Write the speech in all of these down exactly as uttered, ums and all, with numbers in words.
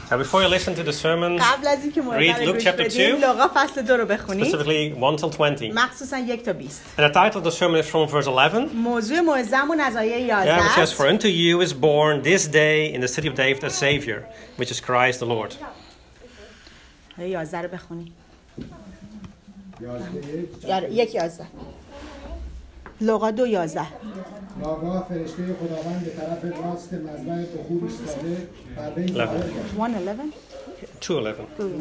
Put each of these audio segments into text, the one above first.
Now, before you listen to the sermon, قبل از اینکه read مورد Luke گوش chapter بدیم two, لوقا فصل دو رو بخونید، specifically one till twenty. مخصوصا یک تا بیست. And the title of the sermon is from verse eleven. موضوع موعظه‌مون از آیه Yeah, it یازده says, است. "For unto you is born this day in the city of David a Savior, which is Christ the Lord." آیه یازده رو بخونید. یازده یک یازده. لوقا دو یازده. ناگاه فرشته خداوند به طرف راست مذبح بخور ایستاده بر وی ظاهر گشت. one eleven. two eleven.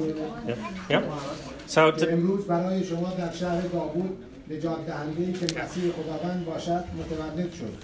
Yeah. Yeah. So که t- امروز برای شما در شهر داوود نجات دهنده‌ای که مسیح خداوند باشد متولد شد.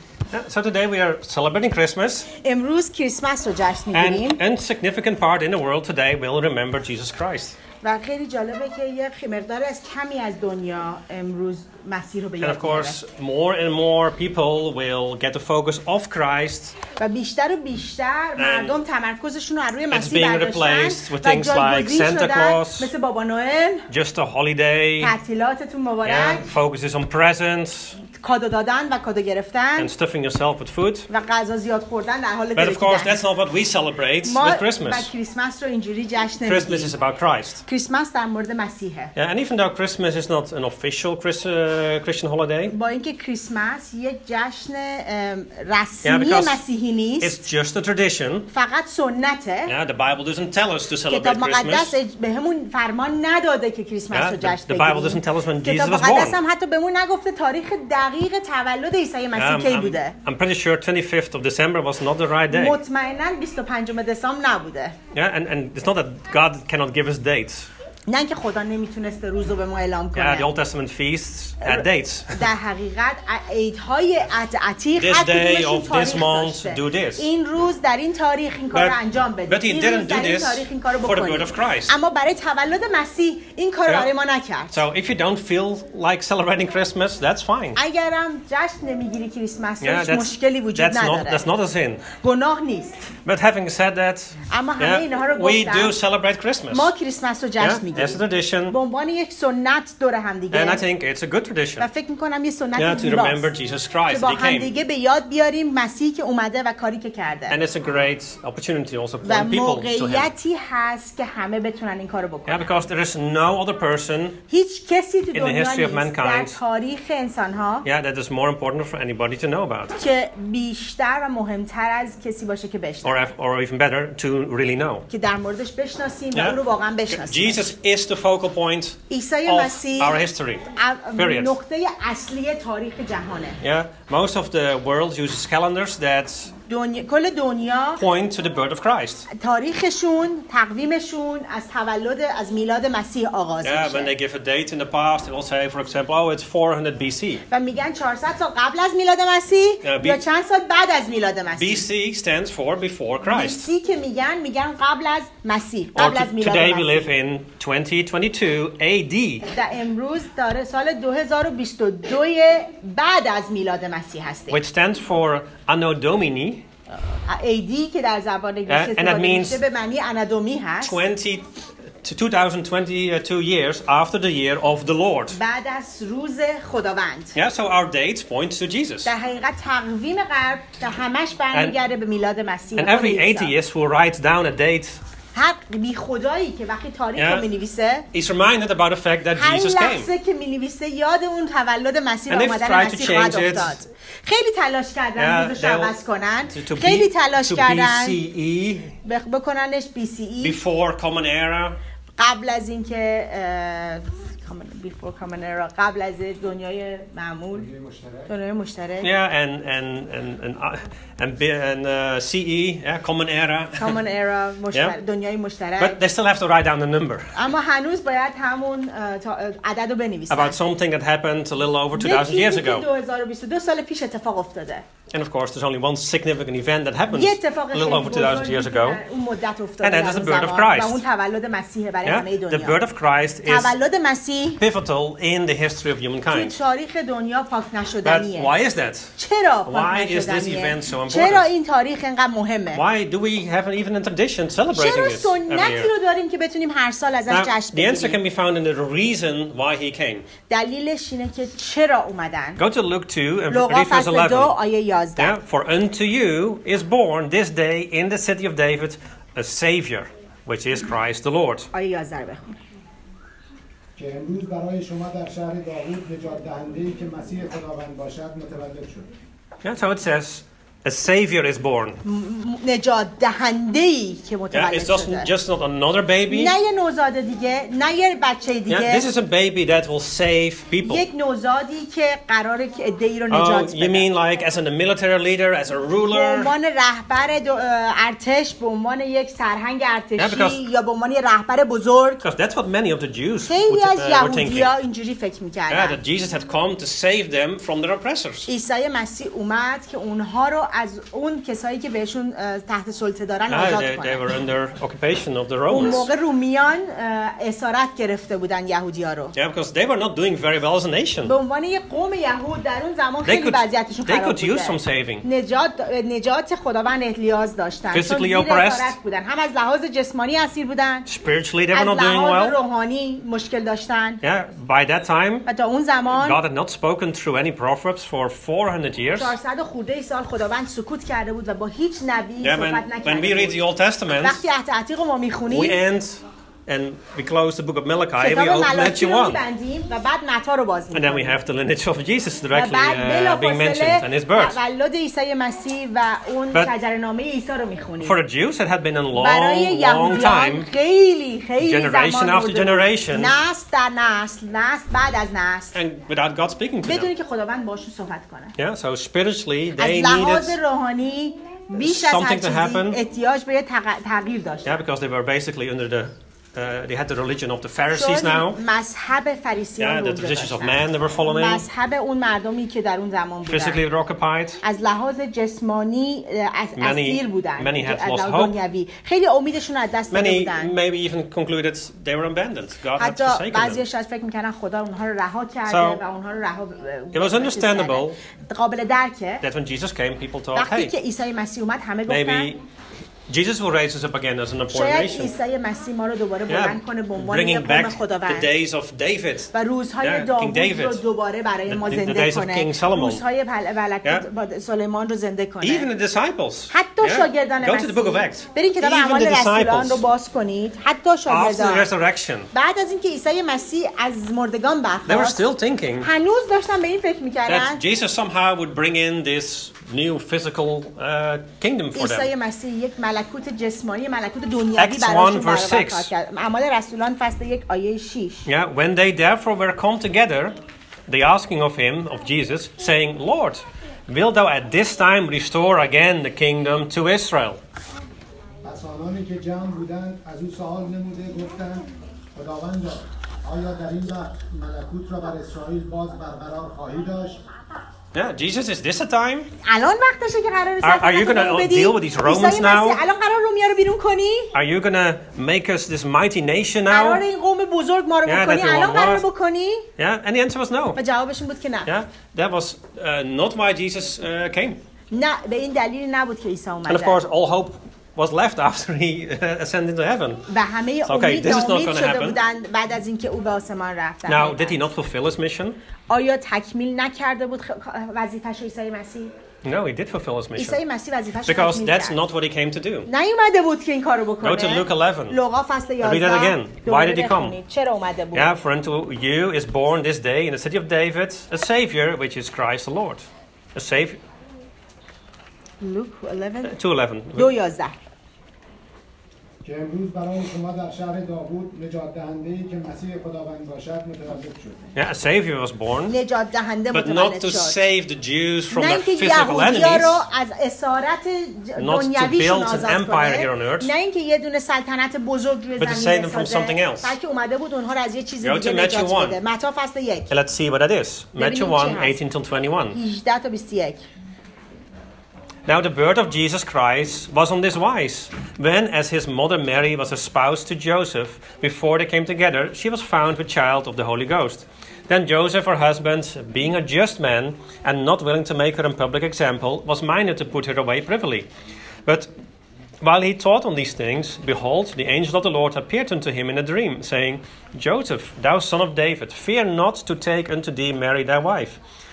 so today we are celebrating Christmas, امروز کریسمس رو جشن می‌گیریم and insignificant part in the world today will remember Jesus Christ. و خیلی جالبه که یه مقدار از کمی از دنیا امروز مسیح رو به And یاد of میاره course, more and more people will get the focus of Christ. و بیشتر و بیشتر مردم تمرکزشون رو روی it's مسیح being برداشتن replaced with و things like جایگزین Santa شدن Claus, مثل بابا نوئل، just a holiday, تعطیلاتتون مبارک، yeah, focuses on presents کادو دادن و کادو گرفتن and stuffing yourself with food. و غذا زیاد خوردن در حال But of course, ترکیدن. that's not what we celebrate ما with و Christmas. کریسمس رو اینجوری جشن Christmas نمیگیریم. is about Christ. کریسمس در مورد مسیحه. Yeah, and even though Christmas is not an official Chris, uh, Christian holiday, با اینکه کریسمس یک جشن ام، yeah, رسمی because مسیحی نیست، it's just a tradition. فقط سنته. Yeah, the Bible doesn't tell us to celebrate کتاب مقدس Christmas. به همون فرمان نداده که کریسمس Yeah, رو the, جشن the Bible بگیریم. doesn't tell us when Jesus کتاب was مقدس born. هم حتی بهمون نگفته تاریخ دقیق تولد عیسی مسیح Um, کی I'm, بوده. I'm pretty sure twenty-fifth of December was not the right day. مطمئناً بیست و پنجم دسامبر نبوده. Yeah, and, and it's not that God cannot give us dates. نه اینکه خدا نمیتونسته روز رو به ما اعلام Yeah, کنه. the Old Testament feasts had dates. در حقیقت عیدهای عتیق This هر day کدومشون of تاریخ this month داشته. do this. این روز در این تاریخ این کار رو انجام بدید. but he این didn't روز در do این this تاریخ این کار رو for the بکنید. birth of Christ. اما برای تولد مسیح این کار رو Yeah. برای ما نکرد. So if you don't feel like celebrating Christmas, that's fine. اگرم جشن نمیگیری کریسمس رو Yeah, هیچ that's, مشکلی وجود that's not نداره. that's not a sin. گناه نیست. But having said that, اما همه اینها رو yeah, we گفتم. do celebrate Christmas. ما کریسمس رو جشن Yeah, as a میگیریم. tradition, به عنوان یک سنت دور هم and I دیگه. think it's a good tradition. و فکر میکنم یه Yeah, سنت to remember زیباست. Jesus که Christ با that he هم came. دیگه به یاد بیاریم مسیحی که اومده و کاری که کرده. And it's a great opportunity also to و point people to him. موقعیتی هست که همه بتونن این کارو Yeah, بکنن. because there is no other person, هیچ کسی تو the دنیا history of نیست در mankind, تاریخ انسان‌ها yeah, that is more important for anybody to know about. که بیشتر و مهمتر از کسی باشه که Or, بشناسیم، if- or even better, to really know. که در موردش بشناسیم و Yeah. اون رو واقعا بشناسیم. Jesus is the focal point عیسی of مسیح our history. ا- Period. نقطه اصلی تاریخ جهانه. Yeah, most of the world uses calendars that دنیا، کل دنیا point to the birth of Christ. تاریخشون، تقویمشون از تولد از میلاد مسیح آغاز Yeah, when they میشه give a date in the past, they will say, for example, oh, it's four hundred B C. و میگن چهارصد سال قبل از میلاد مسیح Yeah, یا B- چند سال بعد از میلاد B مسیح. C stands for before Christ. بیسی که میگن میگن قبل از مسیح، Or قبل to- از میلاد today we live مسیح. in twenty twenty-two A D. در امروز داره سال دو هزار و بیست و دو بعد از میلاد مسیح هستیم. Which stands for Anno Domini, ایدی که در زبان انگلیسی and that استفاده means میشه به معنی انادومی هست. twenty to two thousand twenty-two years after the year of the Lord. بعد از روز خداوند. Yeah, so our dates point to Jesus. در حقیقت تقویم غرب در همش برمیگرده به میلاد مسیح. And خود every عیسی. atheist who writes down a date هر بی خدایی که وقتی تاریخ Yeah. رو مینویسه is reminded about the fact that هر Jesus came. لحظه که مینویسه یاد اون تولد مسیح و And if آمدن try to مسیح خواهد change it, افتاد. خیلی تلاش کردن Yeah, روزش رو they'll- عوض کنن. To, to, خیلی B, تلاش to کردن B C E, بخ- بکننش بی سی ای before Common Era. قبل از اینکه اه، common- before common era، قبل از دنیای معمول، دنیای مشترک. Yeah, and and and and uh, and, B- and uh, C E, yeah, Common Era. common era، مشترک، Yeah. دنیای مشترک. But they still have to write down the number اما هنوز باید همون اه، تا- اه، عدد رو بنویسن. about something that happened a little over two یه thousand years چیزی که ago. دو هزار و بیست و دو سال پیش اتفاق افتاده. And of course, there's only one significant event that happened یه اتفاق a خیلی little over two thousand بزرگی years که ago. در اون مدت افتاده And that در is the اون birth of زمان. Christ. و اون تولد مسیحه برای Yeah, همه the دنیا. birth of Christ is تولد مسیح pivotal in the history of تو humankind. تاریخ دنیا پاک But نشدنیه. why is that? چرا پاک Why is this نشدنیه؟ event so important? چرا این تاریخ اینقدر مهمه؟ Why do we have an, even a tradition celebrating چرا it every سنتی year? رو داریم که بتونیم هر سال ازش Now, جشن the answer بگیریم؟ can be found in the reason why he came. دلیلش اینه که چرا اومدن. Go to Luke two and لوقا read verse فصل دو eleven. آیه یازده. Yeah, for unto you is born this day in the city of David a Savior, which is Christ the Lord. آیه یازده رو بخون. که امروز برای شما در شهر داوود نجات دهنده‌ای که مسیح خداوند باشد متولد شد. Yeah, so it says a Savior is born. نجات دهنده‌ای که Yeah, متولد it's just, شده. just not another baby. نه یه نوزاد دیگه، نه یه بچه Yeah, دیگه. this is a baby that will save people. یک نوزادی که قراره که عده‌ای رو Oh, نجات you بده. mean like as a military leader, as a به ruler? عنوان رهبر دو- ارتش، به عنوان یک سرهنگ ارتشی because- یا به عنوان یک رهبر بزرگ. Because that's what many of the Jews خیلی would, از uh, were thinking. یهودی‌ها اینجوری فکر Yeah, می‌کردن. that Jesus had come to save them from their oppressors. عیسی مسیح اومد که اونها رو از اون کسایی که بهشون اه، تحت سلطه دارن Yeah, آزاد they, they کنه. were under occupation of the اون Romans. موقع رومیان اه، اسارت گرفته بودن یهودی‌ها رو. Yeah, because they were not doing very well as a nation. به عنوان یک قوم یهود در اون زمان They خیلی could, وضعیتشون they خراب could use some بوده. saving. نجات نجات خداوند احتیاج داشتن. چون Physically زیر oppressed. اسارت بودن. هم از لحاظ جسمانی اسیر بودن. Spiritually, they were از not doing لحاظ well. روحانی مشکل داشتن. Yeah, by that time, و تا اون زمان God had not spoken through any prophets for four hundred years. چهارصد خورده سال خداوند سکوت کرده بود و با هیچ نبی Yeah, صحبت when, when نکرده we read the بود. Old Testament, وقتی عهد عتیق رو ما we میخونیم end and we close the book of Malachi and we کتاب open ملاکی Matthew رو one. میبندیم و بعد متا رو باز And then we میکنیم have the lineage of Jesus و directly بعد uh, being mentioned and his بلافاصله birth. تولد عیسی مسیح و اون But شجره‌نامه عیسی رو میخونیم. For the Jews, it had been a برای long, long یهودیان time. خیلی خیلی Generation زمان after برده بود. generation. نسل در نسل نسل بعد از نسل And without God speaking to بدونی them. که خداوند باشون صحبت کنه. Yeah, so spiritually, از they لحاظ needed. روحانی بیش از هر something to چیزی happen. احتیاج به یه تغ- تغییر داشت. Yeah, because they were basically under the. Uh, they had the religion of the Pharisees چون now. مذهب فریسیان Yeah, رو the traditions of داشتن. man they were following. مذهب اون مردمی که در اون زمان Physically بودن they were occupied. از لحاظ جسمانی اه، از Many- اسیر بودن. many had از lost لحاظ hope. دنیوی. خیلی امیدشون از دست داده Many بودن. maybe even concluded they were abandoned. God had حتی forsaken them. بعضی شاید فکر می‌کردن خدا اونها رو رها کرده So, و اونها رو رها it was understandable قابل درکه. that when Jesus came, people thought, وقتی hey, که عیسی مسیح اومد همه گفتن maybe Jesus will raise us up again as an important شاید nation. عیسی مسیح ما رو دوباره Yeah, بلند کنه به عنوان یک bringing قوم back the خداوند days of David. و روزهای Yeah, King داوود David. رو دوباره برای ما The- the زنده days of کنه. King Solomon. روزهای پل- ملکوت Yeah. با سلیمان رو زنده کنه. Even the disciples. حتی Yeah? شاگردان Go to the book of مسیح. Acts. برید کتاب Even اعمال the رسولان رو disciples, باز کنید. حتی after the شاگردان resurrection, بعد از اینکه عیسی مسیح از مردگان they were برخاست still thinking هنوز داشتن به این فکر میکردن that Jesus somehow would bring in this new physical uh, kingdom for عیسی them. مسیح یک ملکوت جسمانی ملکوت دنیوی Acts براشون one, verse برآورد six. کرد. اعمال رسولان فصل یک آیه شش. Yeah, when they therefore were come together, they asking of him, of Jesus, saying, Lord, wilt thou at this time restore again the kingdom to Israel? پس آنانی که جمع بودند از او سوال نموده گفتند خداوندا آیا در این وقت ملکوت را بر اسرائیل باز برقرار خواهی داشت؟ Yeah, Jesus, is this a time? الان وقتشه که قرار Are- are you gonna بدی؟ deal with these Romans عیسی مسیح، now? الان قرار رومیا رو بیرون کنی؟ Are you going to make us this mighty nation قرار now? این قوم بزرگ ما رو Yeah, بکنی؟ that we الان want قرار was. بکنی؟ Yeah, and the answer was no. و جوابشون بود که نه. Yeah, that was uh, not why Jesus uh, came. نه، به این دلیل نبود که عیسی And of اومد. course, all hope was left after he uh, ascended into heaven. و همه Okay, امید this is not امید gonna شده happen. بودند بعد از اینکه او به آسمان رفت. Now, did he not fulfill his mission? آیا تکمیل نکرده بود خ- وظیفه‌ش عیسی مسیح؟ No, he did fulfill his mission. عیسی مسیح وظیفه‌ش Because تکمیل that's کرد. not what he came to do. نیومده بود که این کارو بکنه. Go to Luke eleven. لوقا فصل Read یازده. that again. Why دوباره did he come? بخونید. چرا اومده بود؟ Yeah, for unto you is born this day in the city of David a Savior, which is Christ the Lord. A Savior. لوک eleven two eleven. دو یازده. که امروز برای شما در شهر داوود نجات دهنده‌ای که مسیح خداوند باشد متولد شد. Yeah, a Savior was born, نجات دهنده but not متولد to شد. save the Jews from نه their اینکه physical یهودی‌ها رو enemies. از اسارت ج- Not to دنیویشون build an آزاد empire here on کنه. earth. نه اینکه یه دونه سلطنت بزرگ روی But to زمین save them from بسازه. something else. بلکه اومده بود اونها رو از یه چیز Go دیگه to Matthew نجات one. بده. متی فصل یک. Okay, let's see what that is. Matthew ببینیم one, چی هست. eighteen till twenty-one. هجده تا بیست و یک. Now the birth of Jesus Christ was on this wise. When, as his mother Mary was espoused to Joseph, before they came together, she was found with child of the Holy Ghost. Then Joseph, her husband, being a just man, and not willing to make her a public example, was minded to put her away privily. But while he thought on these things, behold, the angel of the Lord appeared unto him in a dream, saying, Joseph, thou son of David, fear not to take unto thee Mary thy wife.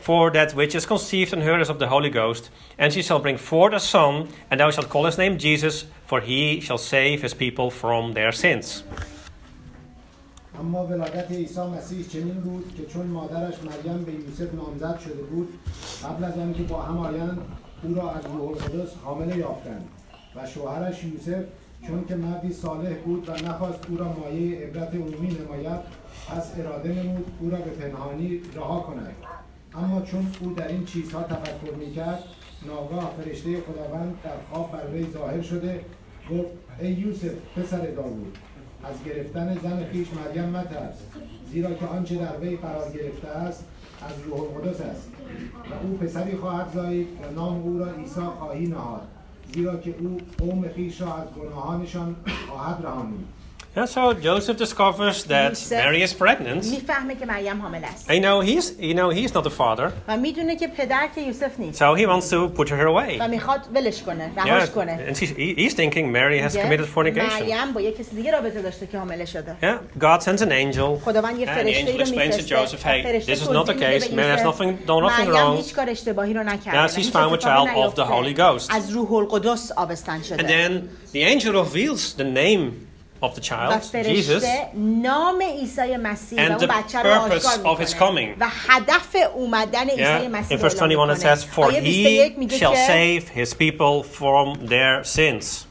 For that which is conceived in her is of the Holy Ghost, and she shall bring forth a son, and thou shalt call his name Jesus, for he shall save his people from their sins. اما ولادت عیسی مسیح چنین بود که چون مادرش مریم به یوسف نامزد شده بود، قبل از آنکه با هم آیند او را از روح القدس حامل یافتند و شوهرش یوسف چون که مردی صالح بود و نخواست او را مایه عبرت عمومی نماید، پس اراده نمود او را به پنهانی رها کند. اما چون او در این چیزها تفکر میکرد، ناگاه فرشته خداوند در خواب بر وی ظاهر شده گفت: ای یوسف پسر داوود، از گرفتن زن خویش مریم مترس، زیرا که آنچه در وی قرار گرفته است از روح القدس است و او پسری خواهد زایید و نام او را عیسی خواهی نهاد، زیرا که او قوم خویش را از گناهانشان خواهد رهانید. Yeah, so Joseph discovers that Joseph Mary is pregnant. میفهمه که مریم حامل است. I know he's, you know, he's not the father, و میدونه که پدر که یوسف نیست. so he wants to put her away. و میخواد ولش کنه، رهاش کنه. And she's, he- he's thinking Mary has committed fornication. مریم با یک کسی دیگه رابطه داشته که حامله شده. Yeah, God sends an angel, خداوند یه and the فرشته angel رو explains to میفرسته. Joseph, hey, فرشته this is not the توضیح میده case. به Man has یوسف. nothing, done nothing مریم wrong. هیچ کار اشتباهی رو نکرده. Yeah, she's هیچ found a اتفاقی child of the نیفته. Holy Ghost. از روح القدس آبستن شده. And then the angel reveals the name of the و child, Jesus, فرشته نام عیسی مسیح و and اون the بچه رو purpose آشکار of his میکنه coming. و هدف اومدن عیسی Yeah, مسیح in رو verse اعلام twenty-one it میکنه. says, for آیه بیست و یک he میگه shall که save his people from their sins.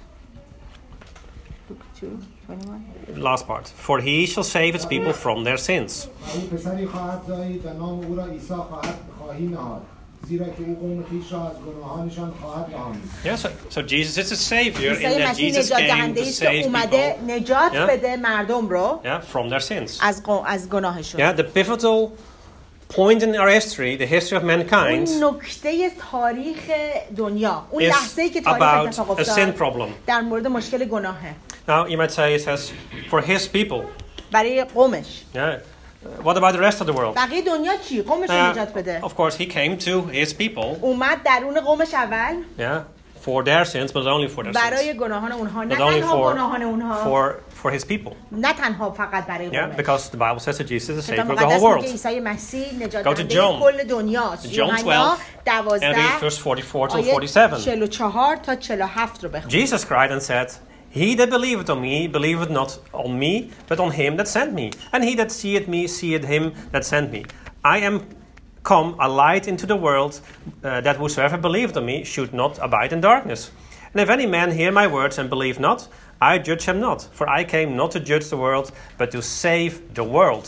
Last part. For he shall save his people from their sins. و او پسری خواهد زایید و نام او را عیسی خواهد خواهی نهاد، زیرا که او قوم خویش را از گناهانشان خواهد رهانید. Yeah, so, so Jesus is a savior in عیسی that مسیح Jesus نجات came دهنده to است که save اومده people نجات Yeah. بده مردم رو yeah, from their sins. از گو- از گناهشون. Yeah, the pivotal point in our history, the history of mankind, اون نکته تاریخ دنیا، اون is لحظه‌ای که تاریخ about اتفاق a sin افتاد problem. در مورد مشکل گناهه Now, you might say it says, for his people. برای قومش. Yeah. What about the rest of the world? بقیه دنیا چی؟ قومش رو نجات Uh, بده. of course, he came to his people, اومد درون قومش اول yeah, for their sins, but only for their sins. برای گناهان اونها، نه But only تنها for, گناهان اونها، for, for his people. نه تنها فقط برای Yeah, قومش. because the Bible says that Jesus is the کتاب Savior of the مقدس whole میگه world. عیسی مسیح نجات Go to دهنده John. کل دنیاست. John یوحنا twelve and دوازده read verse forty-four to آیه forty-seven. چهل و چهار تا چهل و هفت رو بخون. Jesus cried and said, He that believeth on me, believeth not on me, but on him that sent me. And he that seeth me, seeth him that sent me. I am come a light into the world, uh, that whosoever believeth on me should not abide in darkness. And if any man hear my words and believe not, I judge him not. For I came not to judge the world, but to save the world.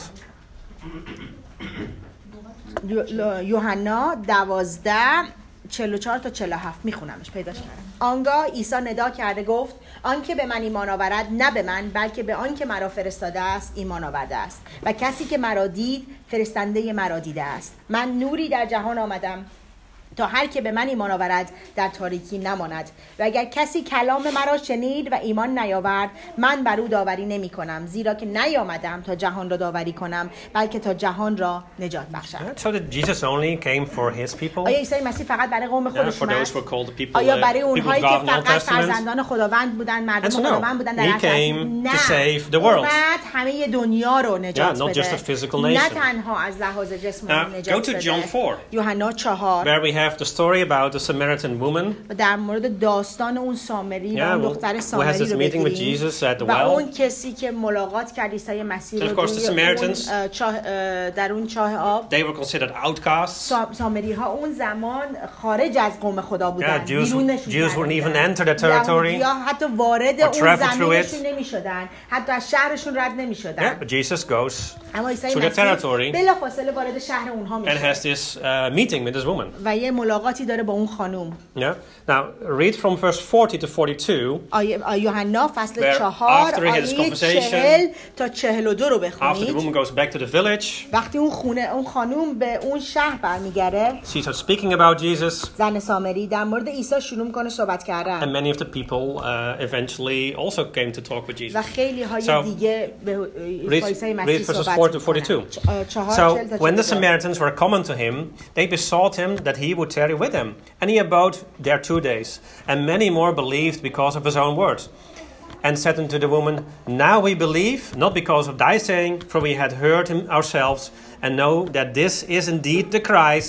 یو- یوحنا دوازده چهل و چهار تا چهل و هفت میخونمش، پیداش کردم. آنگاه عیسی ندا کرده گفت: آنکه به من ایمان آورد نه به من بلکه به آنکه مرا فرستاده است ایمان آورده است و کسی که مرا دید فرستنده مرا دیده است. من نوری در جهان آمدم تا هر که به من ایمان آورد در تاریکی نماند و اگر کسی کلام مرا شنید و ایمان نیاورد من بر او داوری نمی کنم، زیرا که نیامدم تا جهان را داوری کنم بلکه تا جهان را نجات بخشم. So that Jesus only came for his people. آیا عیسی مسیح فقط برای قوم Yeah, خودش for اومد؟ those who are called the people, آیا uh, برای people of اونهایی که God in the Old فقط Testament. فرزندان خداوند بودن، مردم And so no, خداوند بودن در he عهد جدید؟ came to نه، save the world. اومد همه دنیا رو نجات Yeah, not بده. just a physical نه nation. تنها از لحاظ جسمانی Now, نجات go to بده. John four. یوحنا چهار Where we have the story about the Samaritan woman. و در مورد داستان اون سامری و Yeah, اون who- دختر who has سامری this رو meeting with بگیریم Jesus at the و well. اون کسی که ملاقات کرد عیسی مسیح So, رو of course, the روی اون Samaritans- اه، چاه اه، در اون چاه آب. They were considered outcasts. سا- سامری ها اون زمان خارج از قوم خدا بودن، Yeah, Jews- بیرونشون Jews کرده wouldn't even بودن. enter the territory یهودی‌ها حتی وارد or اون travel through زمینشون it. نمی شدن، حتی از شهرشون رد نمی Yeah, شدن. but Jesus goes اما عیسی to the مسیح territory بلا فاصله وارد شهر اونها and میشه has this uh, meeting with this woman. و یه ملاقاتی داره با اون خانوم. Yeah. Now, read from verse forty to forty-two. آیه آیه یوحنا فصل Where چهار after he had his آیه conversation, چهل تا چهل و دو رو After the بخونید. woman goes back to the village, وقتی اون خونه اون خانوم به اون شهر برمیگره، she starts speaking about Jesus, زن سامری در مورد عیسی شروع میکنه صحبت and کردن many of the people uh, eventually also came to talk with و Jesus. خیلی های So, دیگه به Read, عیسی read مسیح verses صحبت four to forty-two. میکنن. چ- آه، چهار، So, چهل تا when the چهل و دو. Samaritans were common to him, they besought him that he would tarry with them. And he abode there two days. And many more believed because of his own word. And said unto the woman, Now we believe, not because of thy saying, for we had heard him ourselves, and know that this is indeed the Christ,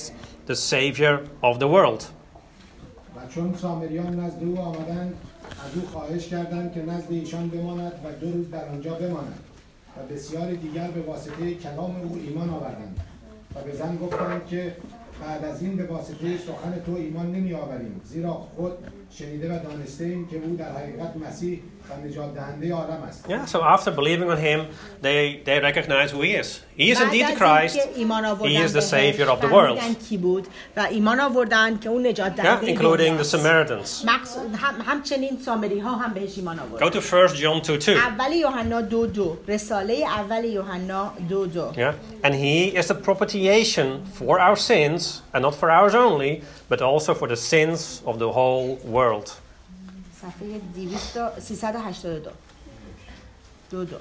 the Savior of the world. و چون سامریان نزد او آمدند از او خواهش کردند که نزد ایشان بماند و دو روز در آنجا بماند و بسیار دیگر به واسطه کلام او ایمان آوردند و به زن گفتند که بعد از این به واسطه سخن تو ایمان نمی آوریم زیرا خود شنیده و دانسته ایم که او در حقیقت مسیح و نجات دهنده عالم است. Yeah, so after believing on him, they, they recognize who he is. He is indeed the Christ. He is the Savior of the world. و ایمان آوردند که اون نجات Yeah, دهنده including the Samaritans. همچنین سامری ها هم بهش ایمان آوردند. Go to First John two two. اول یوحنا دو دو. رساله اول یوحنا دو دو. Yeah, and he is the propitiation for our sins, and not for ours only, but also for the sins of the whole world. صفحه سیصد و هشتاد و دو. دو دو.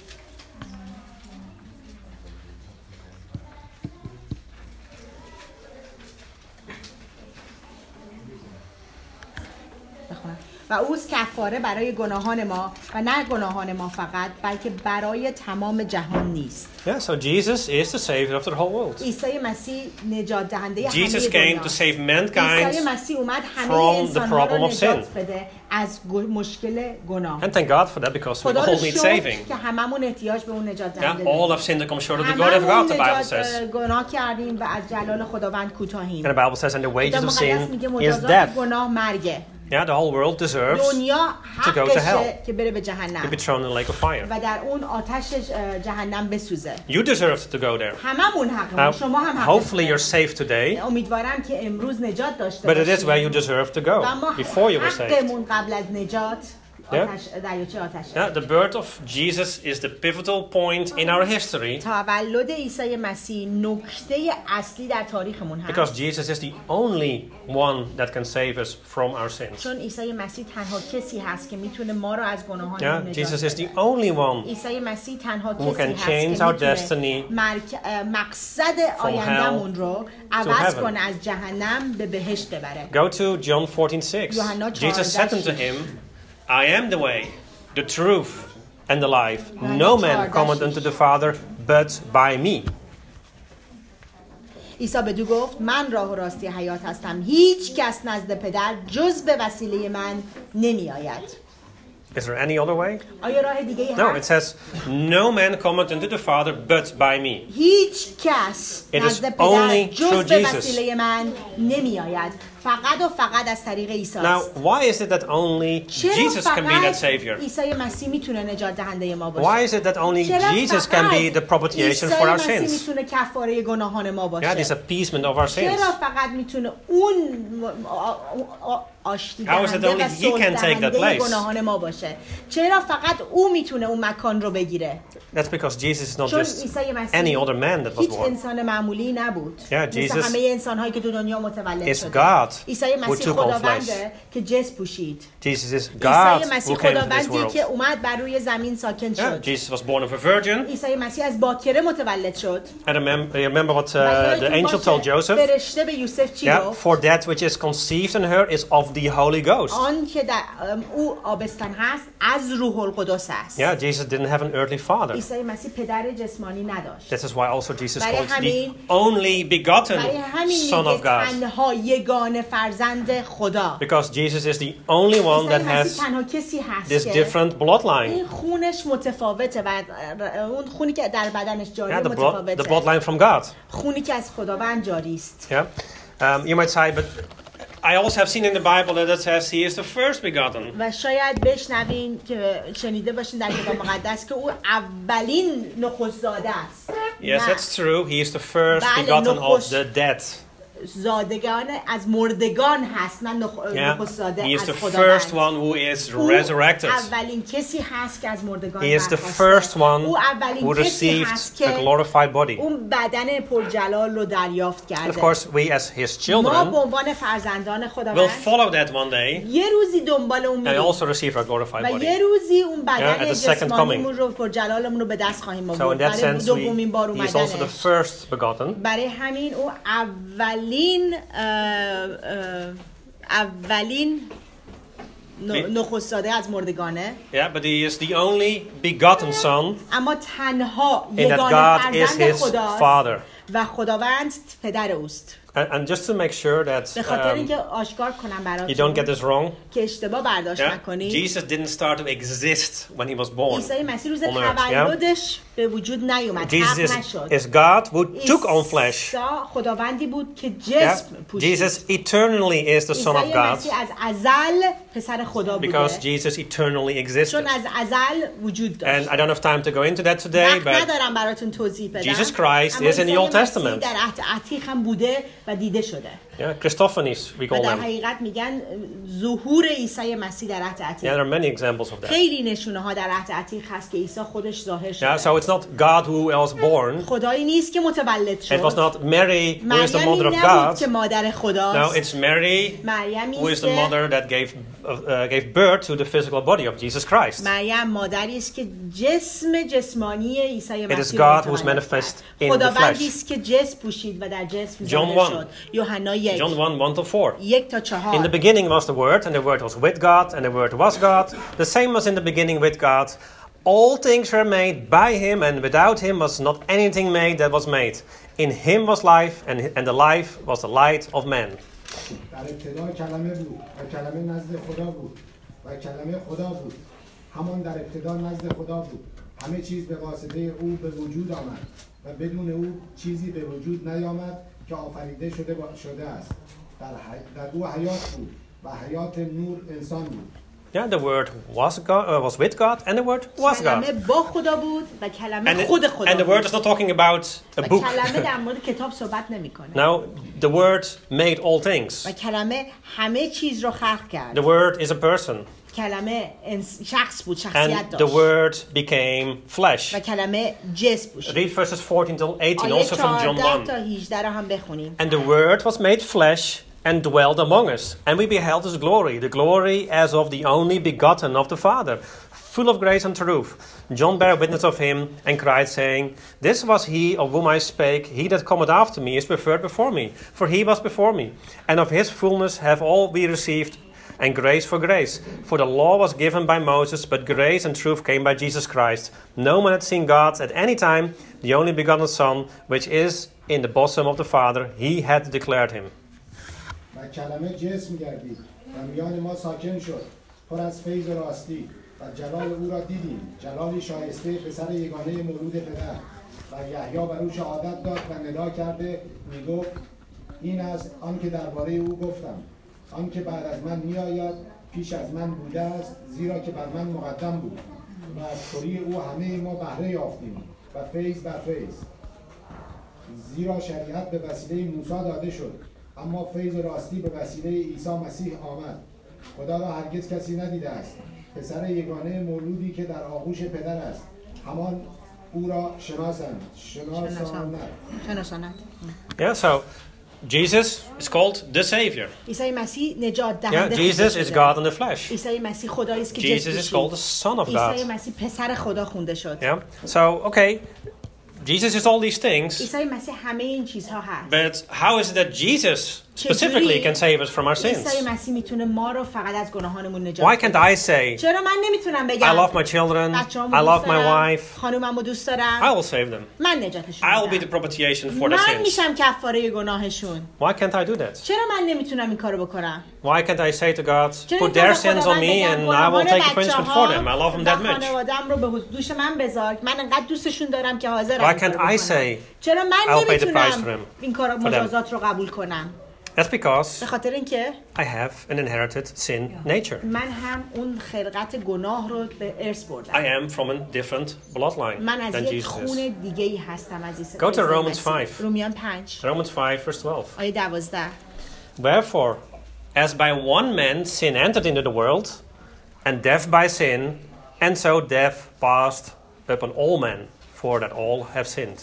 و اوست کفاره برای گناهان ما و نه گناهان ما فقط بلکه برای تمام جهان نیست. Yeah, so Jesus is the Savior of the whole world. عیسی مسیح نجات دهنده همه Jesus came to save mankind عیسی مسیح اومد همه from the انسان‌ها problem رو of sin. نجات بده از مشکل گناه. And thank God for that because we خدا all رو need شکر saving. که هممون احتیاج به اون نجات Yeah, دهنده all داریم. have sinned and come short of the glory of God, هممون the Bible نجات says. گناه کردیم و از جلال خداوند کوتاهیم. And the Bible says, and the wages خدا of مقدس sin میگه is مجازات death. گناه مرگه. Yeah, the whole world deserves دنیا to go to hell, حقشه که بره به to be جهنم thrown in a lake of fire. و در اون آتش جهنم بسوزه. You deserve to go there. هممون حق Now, شما هم حق hopefully you're safe today, امیدوارم که امروز نجات داشته but it is where باشید. you deserve to و go ما before you were saved. حقمون قبل از نجات آتش دریاچه آتشه. Yeah, the birth of Jesus is the pivotal point in our history تولد عیسی مسیح نکته اصلی در تاریخمون هست. because Jesus is the only one that can save us from our sins. چون عیسی مسیح تنها کسی هست که میتونه ما رو از گناهان Yeah, نجات Jesus is the بده. only one عیسی مسیح تنها who کسی can هست change که our میتونه destiny مرک- مقصد آیندهمون رو عوض heaven. کنه از جهنم به بهشت ببره. Go to John fourteen six. یوحنا Jesus said unto him, I am the way, the truth, and the life. یوحنا No man چهارده cometh شش. unto the Father but by me. عیسی بدو گفت من راه و راستی حیات هستم. هیچ کس نزد پدر جز به وسیله من نمی آید. Is there any other way? آیا راه دیگه ای No, it هست؟ says, no man cometh unto the Father but by me. هیچ کس It is نزد پدر only جز through به Jesus. وسیله من نمی آید. فقط و فقط از طریق عیسی Now, است. why is it that only چرا Jesus can be that فقط Savior? عیسی مسیح میتونه نجات دهنده ما باشه؟ Why is it that only چرا Jesus can be the فقط propitiation for our عیسی مسیح sins? میتونه کفاره گناهان ما باشه؟ Yeah, this appeasement of our sins. چرا فقط میتونه اون آشتی How is it دهنده only و he صلح can take that دهنده place? گناهان ما باشه؟ چرا فقط او میتونه اون مکان رو بگیره؟ That's because Jesus is not چون just عیسی مسیح any other man that was هیچ born. انسان معمولی نبود. Yeah, مثل Jesus همه انسان‌هایی که تو دنیا متولد is شدن. God عیسی who مسیح took on flesh. خداونده که جسم پوشید. Jesus is God عیسی مسیح who came to this خداوندی world. که اومد بر روی زمین ساکن Yeah, شد. Jesus was born of a virgin. عیسی مسیح از باکره متولد شد. And remember, remember what و uh, the یادتون angel باشه، told Joseph? فرشته به یوسف چی Yeah, گفت؟ for that which is conceived in her is of the Holy Ghost. آن که در ام، او آبستن هست از روح القدس است. Yeah, Jesus didn't have an earthly father. عیسی مسیح پدر جسمانی نداشت. This is why also Jesus برای called the همین- only begotten برای همین Son of میگه God. تنها یگانه فرزند خدا. Because Jesus is the only one that عیسی مسیح has تنها کسی هست this که different bloodline. این خونش متفاوته و اون خونی که در بدنش جاری Yeah, the, blood, the متفاوته. bloodline from God. خونی که از خداوند جاری است. Yeah, um, you might say, but I also have seen in the Bible that it says he is the first begotten. و شاید بشنوین که شنیده باشین در کتاب مقدس که او اولین نخست‌زاده است. Yes, نه. that's true. He is the first بله، begotten of نخست- the dead. زادگان از مردگان هست، نه نخ... Yeah, نخست‌زاده he is از the خداوند. first one who is او resurrected. اولین کسی هست که از مردگان He is the برخاسته. first one او اولین who کسی received هست a که glorified body. اون بدن پرجلال رو دریافت And of کرده. course, we as his ما به children عنوان فرزندان will خداوند follow that one day یه روزی دنبال اون and میریم also receive our glorified و یه body. روزی اون Yeah, at بدن the second جسمانیمون رو پرجلالمون رو به دست خواهیم So in آورد. that برای sense, we, دومین بار he is also the اومدنش. first begotten. برای همین او اولین اه، اه، اولین ن- نخست‌زاده از مردگانه، Yeah, but he is the only begotten son اما تنها in that یگانه God is فرزند his خداست father. و خداوند پدر اوست. And, and just to make sure that به خاطر um, اینکه آشکار کنم you don't get براتون this wrong, که اشتباه برداشت yeah, نکنید. Jesus didn't start to exist when he was born. عیسی مسیح روز on earth, yeah? تولدش به وجود نیومد، Jesus خلق نشد. is God who took on flesh. عیسی خداوندی بود که Yeah? جسم پوشید. Jesus eternally is the Son of عیسی God مسیح از ازل پسر خدا because بوده، Jesus eternally existed. چون از ازل وجود And داشت. I don't have time to go into that today, وقت but ندارم براتون توضیح بدم. Jesus Christ اما is in the عیسی Old مسیح Testament. در عهد عتیق هم بوده و دیده شده. yeah, Christophanies we و call در them. حقیقت میگن ظهور عیسی مسیح در عهد Yeah, عتیق. there are many examples of that. خیلی نشونه ها در عهد عتیق هست که عیسی خودش ظاهر Yeah, شده. so it's not God who was born. خدایی نیست که متولد It was شد. not Mary who is the مریمی mother of نبود God. که مادر No, خداست. it's Mary مریم who is است the که mother that gave uh, uh, gave birth to the physical body of Jesus Christ. مریم مادری است که جسم جسمانی عیسی It is مسیح God رو who's متولد manifest کرد. in the خداوندی flesh. است که جسم پوشید و در جسم John ظاهر one. شد. یوحنا یک John one, one to four. یک تا In the چهار. beginning was the Word, and the Word was with God, and the Word was God. The same was in the beginning with God. All things were made by Him, and without Him was not anything made that was made. In Him was life, and, and the life was the light of men. در ابتدا کلمه بود و کلمه نزد خدا بود و کلمه خدا بود. همان در ابتدا نزد خدا بود. همه چیز به واسطه او به وجود آمد و بدون او چیزی به وجود نیامد که آفریده شده شده است. در, حی... در او حیات بود و حیات نور انسان بود. Yeah, the Word was God, uh, was with God, and the Word was کلمه God. با خدا بود و کلمه And, خود it, خدا and the Word بود. is not talking about a و book. کلمه در مورد کتاب صحبت نمیکنه. Now, the Word made all things. و کلمه همه چیز رو خلق کرد. The Word is a person, کلمه انس... شخص بود، and شخصیت the داشت. Word became flesh. و کلمه جسم بود. Read verses fourteen till eighteen, آیه also from John چهارده تا one. هجده رو هم بخونیم. And the Word was made flesh and dwelt among us, and we beheld His glory, the glory as of the only begotten of the Father, full of grace and truth. John bare witness of Him, and cried, saying, This was He of whom I spake. He that cometh after me is preferred before me, for He was before me. And of His fullness have all we received, and grace for grace. For the law was given by Moses, but grace and truth came by Jesus Christ. No man had seen God at any time, the only begotten Son, which is in the bosom of the Father, He had declared Him. و کلمه جسم گردید و میان ما ساکن شد، پر از فیض و راستی و جلال او را دیدیم، جلالی شایسته پسر یگانه مولود پدر. و یحیی بر او شهادت داد و ندا کرده میگفت این است آنکه درباره او گفتم، آنکه بعد از من میآید پیش از من بوده است، زیرا که بر من مقدم بود و از خوری او همه ما بهره یافتیم و فیض بر فیض. زیرا شریعت به وسیله موسی داده شد، اما فیض و راستی به وسیله عیسی مسیح آمد. خدا را هرگز کسی ندیده است، پسر یگانه مولودی که در آغوش پدر است، همان او را شناسند شناساند. شناساند. Yeah, so Jesus is called the Savior. عیسی مسیح نجات Yeah, دهنده. Jesus is God in the flesh. عیسی مسیح خدایی است که Jesus جسم is called the پوشید. Son of عیسی God. مسیح پسر خدا خونده شد. Yeah, so okay, Jesus is all these things, عیسی مسیح همه این چیزها هست. but how is it that Jesus specifically can save us from our sins? عیسی مسیح میتونه ما رو فقط از گناهانمون نجات Why بده. can't I say, چرا من نمیتونم I بگم love my children, بچه‌هامو I دوست love my دارم، wife, خانوممو دوست دارم، I will save them. من نجاتشون I'll be the میدم، propitiation for their من sins. میشم کفاره گناهشون. Why can't I do that? چرا من نمیتونم این کارو بکنم؟ Why can't I say to God, چرا put their نمیتونم sins به on خداوند me بگم and I will take the گناهان punishment for them. I بچه‌ها love them و that much. خانواده‌ام رو به دوش من بذار، من انقدر دوستشون دارم که حاضرم Why این کارو can't I بکنم. say, چرا من I'll pay the price for نمیتونم him, این کارو for them. مجازات رو قبول کنم؟ That's because به خاطر اینکه I have an inherited sin nature. من هم اون خلقت گناه رو به ارث بردم. I am from a different bloodline من از than یک Jesus خون is. دیگه ای هستم از عیسی. Go to Romans مسیح. five. رومیان پنج Romans five, verse twelve. آیه دوازده. Wherefore, as by one man sin entered into the world, and death by sin, and so death passed upon all men, for that all have sinned.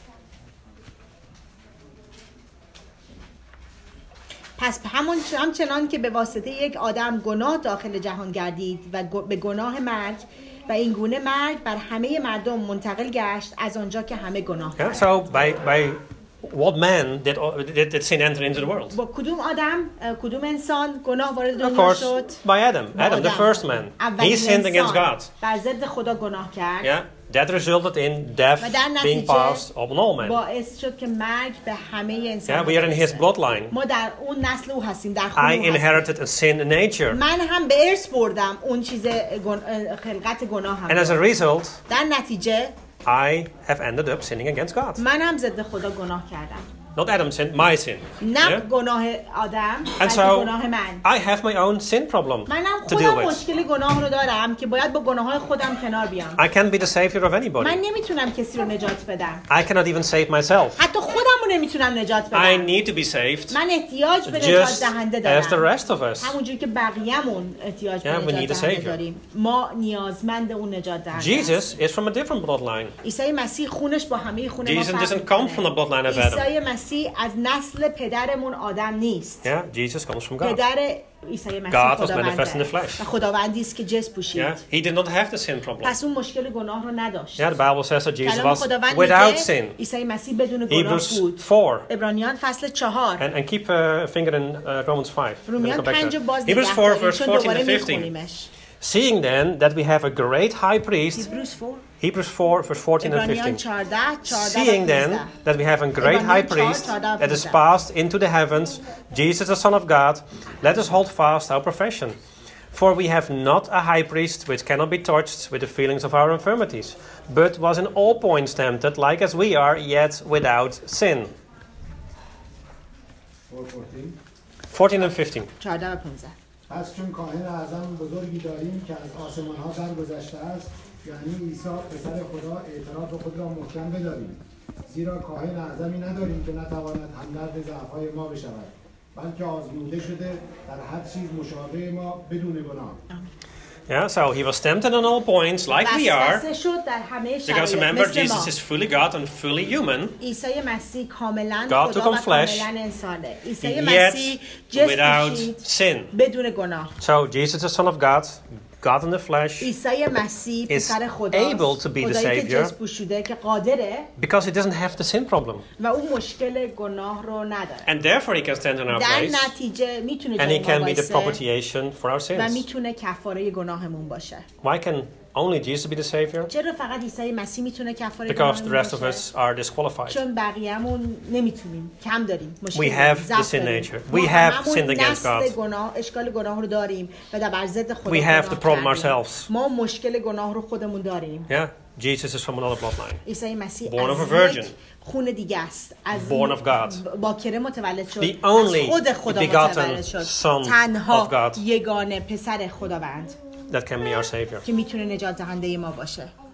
پس همون همچنان که به واسطه یک آدم گناه داخل جهان گردید و به گناه مرگ و این گونه مرگ بر همه مردم منتقل گشت از آنجا که همه گناه Yeah, کردند. so by by what man did, did did sin enter into the world? با کدوم آدم کدوم انسان گناه وارد Of دنیا course, شد؟ by Adam. با Adam, the آدم. first man. He اولین sinned against انسان God. بر ضد خدا گناه کرد. Yeah, that resulted in death و در being نتیجه passed on all men. باعث شد که مرگ به همه Yeah, انسان we are in his bloodline. ما در اون نسل او هستیم، در خون I او هستیم. inherited a sin nature. من هم به ارث بردم اون چیز گن... خلقت گناه هم And as a result, در نتیجه I have ended up sinning against God. من هم ضد خدا گناه کردم. Not Adam's sin, my sin. نه Yeah? گناه آدم And بلکه so, گناه من. I have my own sin problem من هم to deal خودم with. مشکل گناه رو دارم که باید با گناههای خودم کنار بیام. I can't be the savior of من anybody. نمیتونم کسی رو نجات بدم. I cannot even save myself. حتی خودم رو نمیتونم نجات I بدم. need to be saved من احتیاج به نجات just دهنده as the دارم. rest of us. همونجوری که بقیه‌مون احتیاج به Yeah, we need نجات a دهنده savior. داریم. ما نیازمند اون نجات دهنده Jesus هستیم. is from a different bloodline. عیسی مسیح خونش با همه خون ما Jesus فرق doesn't come from the bloodline of Adam. عیسی مسیح از نسل پدرمون آدم نیست. Yeah, Jesus comes from God. پدر عیسی مسیح God was manifest in the خداونده flesh. و خداوندی است که جسم پوشید. Yeah, he did not have the sin problem. پس اون مشکل گناه رو نداشت. Yeah, the Bible says that Jesus کلام was خداوند without میگه sin. عیسی مسیح بدون گناه Hebrews بود. four. عبرانیان فصل چهار. And, and keep a finger in uh, Romans five. We're gonna رومیان go back پنج there. رو باز Hebrews نگه four, داریم verse چون fourteen دوباره to fifteen. میخونیمش. Seeing then that we have a great high priest, Hebrews four. Hebrews four, verse fourteen and عبرانیان fifteen. چهارده، چهارده Seeing و then پانزده. that we have a great high priest that is passed into the heavens, Jesus the Son of God, let us hold fast our profession. For we have not a high priest which cannot be touched with the feelings of our infirmities, but was in all points tempted like as we are, yet without sin. fourteen and fifteen. چهارده و پانزده. پس چون کاهن اعظم بزرگی داریم که از آسمان ها درگذشته است، یعنی عیسی پسر خدا، اعتراف خود را محکم بداریم. زیرا کاهن اعظمی نداریم که نتواند همدرد ضعف‌های ما بشود، بلکه آزموده شده در هر چیز مشابه ما بدون گناه. Yeah, so he was tempted on all points like we are. وسوسه شد در همه Because شرایط remember, مثل Jesus ما. is fully God and fully human, عیسی مسیح کاملا God خدا took on و flesh, کاملا انسانه. عیسی yet مسیح جسم without پوشید sin. بدون گناه. So Jesus, the Son of God, God in the flesh, عیسی مسیح is پسر خداست. able to be the خدایی که savior جسم پوشیده که قادره because he doesn't have the sin problem. و اون مشکل گناه رو نداره. And therefore he can stand in our در place نتیجه میتونه and he جای can ما be the وایسه propitiation for our و sins. میتونه کفاره گناهمون باشه. Why can only Jesus be the Savior? چرا فقط عیسی مسیح میتونه کفاره Because the گناهمون rest of باشه؟ us are disqualified. چون بقیه‌مون نمیتونیم، کم داریم، مشکل We داریم، have ضعف the sin داریم. nature. ما We have هممون sinned against نسل God. گناه، اشکال گناه رو داریم و در بر ضد خدا We گناه have the problem کردیم. ourselves. ما مشکل گناه رو خودمون داریم. Yeah, Jesus is from another bloodline. عیسی مسیح Born از of a virgin. یک خون دیگه است، از Born of God. باکره متولد شد، The از only خود خدا begotten متولد شد، Son of تنها God. یگانه پسر خداوند That can be our Savior. که میتونه نجات دهنده ما باشه.